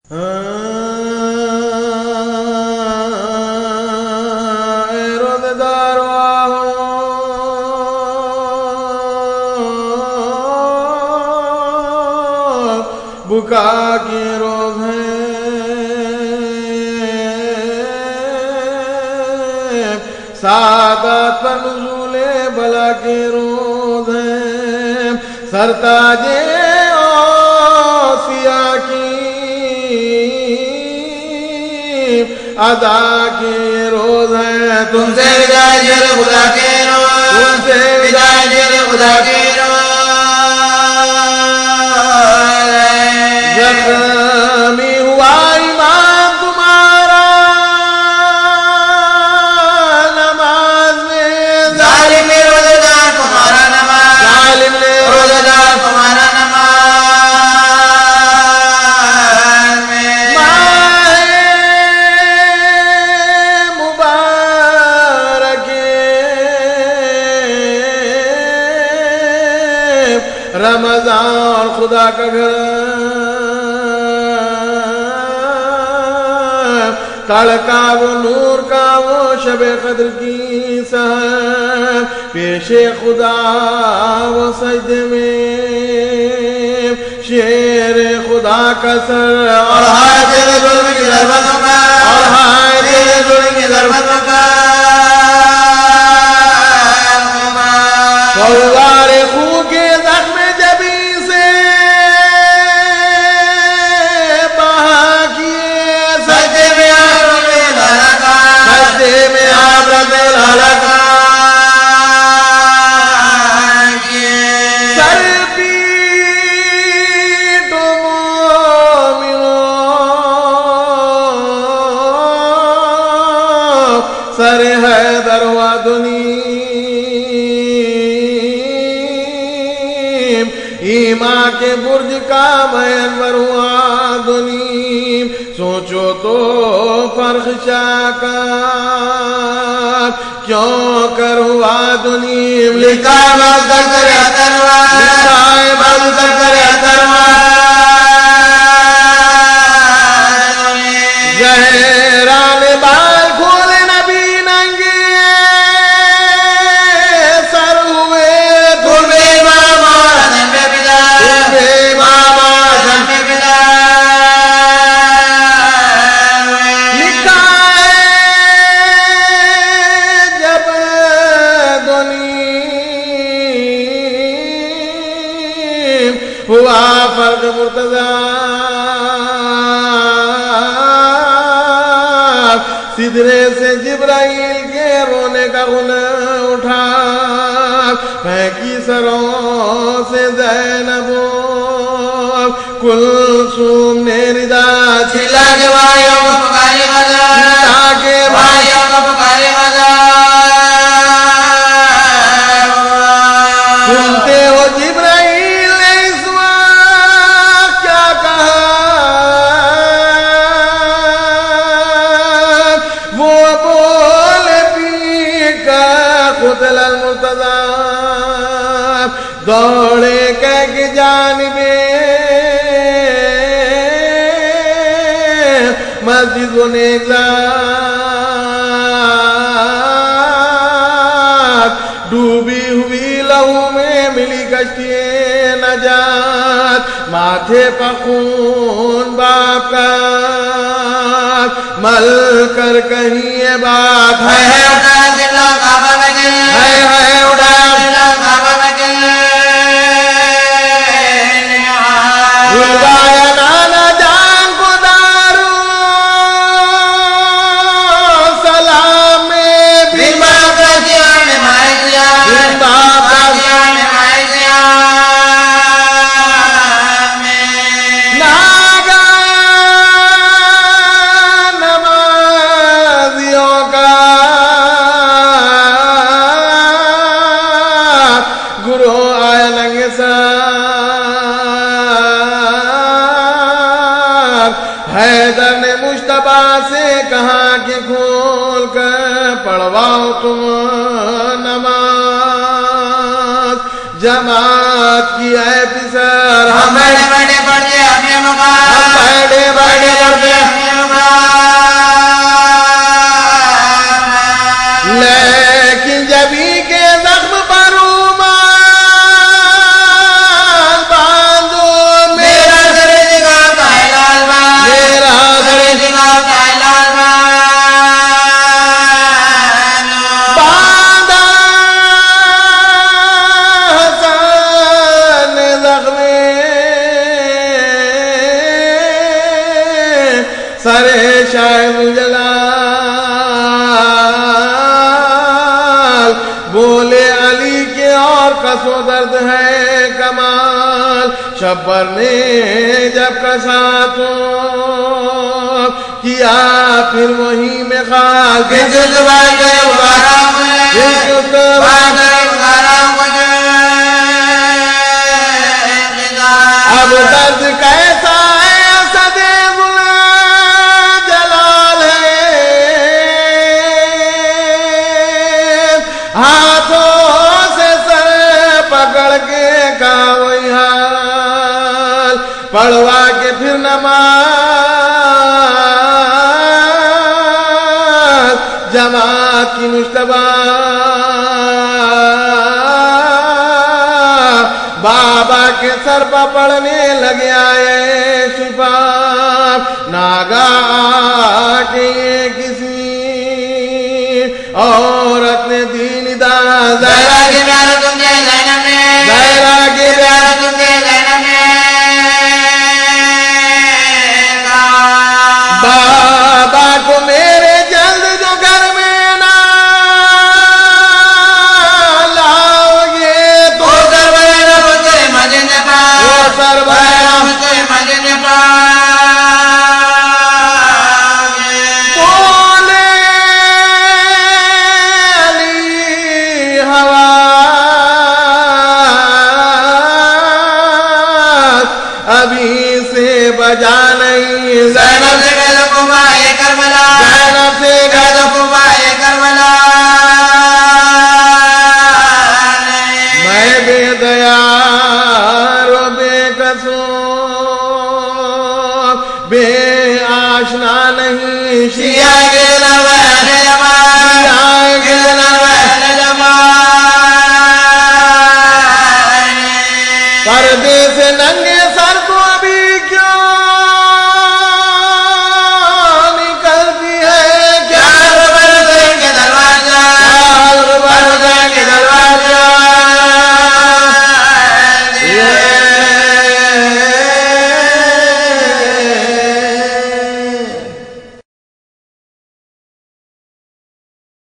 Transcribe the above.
روزدار بکا کے روز ہیں، سعادت پر نزول بلا کے روز ہیں، سرتاج اوصیاء کی ادا کے روز ہیں، تم سے وداع خدا کے روز، تم سے وداع خدا کے روز، زخمی ہوا ایمان تمہارا نماز میں، ظالم نے روزدار تمہارا نماز، ظالم نے روزدار تمہارا نماز میں، ماہ مبارک رمضان خدا کا گھر، تڑکا وہ نور کا وہ شب قدر کی سحر، پیش خدا وہ سجدے میں شیر خدا کا سر، اور ہائے تیرے ظلم کی ضربتوں کا، اور ہائے تیرے ظلم کی ضربتوں کا، فوار خو کے زخم جبی سے بہا کیے، سجدے میں آپ رب العالمین، سجدے میں آپ رب العالمین، سر پیٹ مومنوں، سر حیدر ہوا دنیم، ایمان کے برج کا میں انور ہوا دنیم، سوچو تو فرخ شاہ کا کیوں کر ہوا دنیم، لکھا ہے بل کر کر اتروا، لکھا ہے بل کر کر اتروا، زہران بال کھولے نبی ننگے سر ہوئے، تم بے امام اور حسن بے پدر، تم بے امام اور حسن بے پدر، لکھا ہے جب دنیم ہوا فرق مرتضی، سدرے سے جبرائیل کے رونے کا غنہ اٹھا، پھینکی سروں سے زینب کلثوم نے ردا چلا کے بھائیوں کو پکاری غزا، چلا کے بھائیوں کو پکاری غزا، سنتے ہو جبرائیل نے اس وقت کیا کہا، وہ بولے پی کا قتل المرتضی، دوڑے کہہ کے جانبے مسجد و نیزاد، ڈوبی ہوئی لہو میں ملی کشتی نجات، ماتھے پر خون باپ کا مل کر کہیں یہ بات ہے، اٹھا دلوں کعبہ میں گئے، ہے اڑا دلوں کعبہ میں گئے، بھلوایا نانا جان کو دارو سلام میں، بن باپ کا جیان میں مائے جیان، بن باپ کا جیان میں مائے جیان میں، ناگا نمازیوں کا گرو آیا لنگ سار، حیدر نے مجتبیٰ سے کہا کہ کھول کر پڑھواؤ تم نماز، جماعت کی اے پسر، ہم بڑے بڑے پڑھتے اپنے مقام، بڑے بڑے سرے شاہ جلال بولے علی کے اور کسو درد ہے کمال شبر نے جب کسا تو کیا پھر وہی میں خال اب درد کیسا ہے اسد جلال ہے ہاتھوں سے سر پکڑ کے کا وہی حال پڑھوا کے پھر نماز جماعت کی مشتبہ بابا کے سر پر پڑنے لگے آئے شفا ناگاہ کے کسی عورت نے دین دا زہرا کے پیار تم دے لینا میں زہرا کے پیار تم دے لینا میں بابا کو میرے جلد جو گھر میں نہ لاؤ گے تو بولے علی حواس ابھی سے بجا نہیں زینب سے کہہ دو کمائے کربلا زینب سے کہہ دو کمائے کربلا میں بے دیا بے آشنا نہیں شیعہ کے لوے